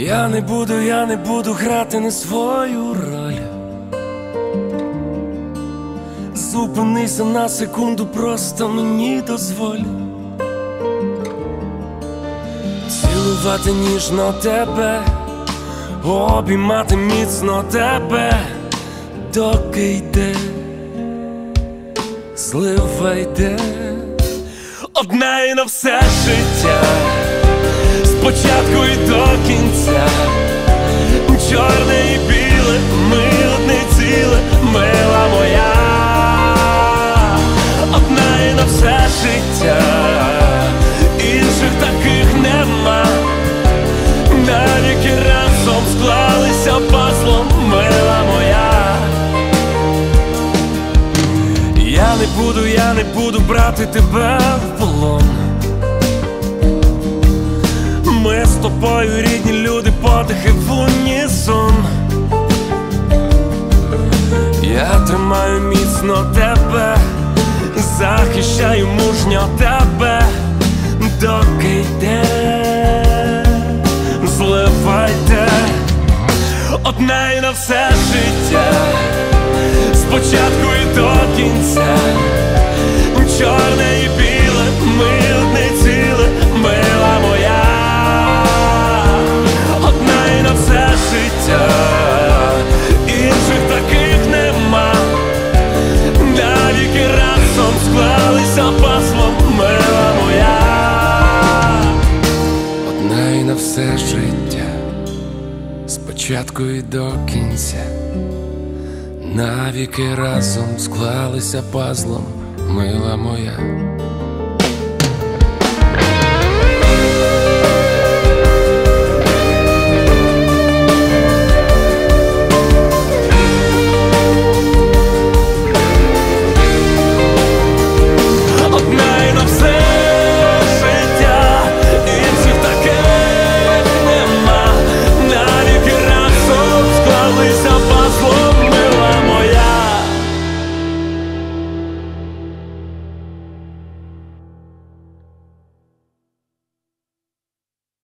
Я не буду грати не свою роль. Зупинися на секунду, просто мені дозволь цілувати ніжно тебе, обіймати міцно тебе, доки йде, злива йде. Одна і на все життя, спочатку і до кінця. Чорне і біле, ми одне ціле, мила моя. Одна і на все життя, інших таких нема. Навіки разом склалися пазлом, мила моя. Я не буду брати тебе в полон. Ми з тобою рідні люди, подихи в унісон. Я тримаю міцно тебе, захищаю мужньо тебе, доки йде, злива йде. Одна і на все життя, спочатку і до кінця. Чорне і біле, ми одне ціле, мила моя. Одна і на все життя, інших таких нема. Навіки разом склалися пазлом, мила моя. Одна і на все життя, спочатку і до кінця. Навіки разом склалися пазлом, мила моя.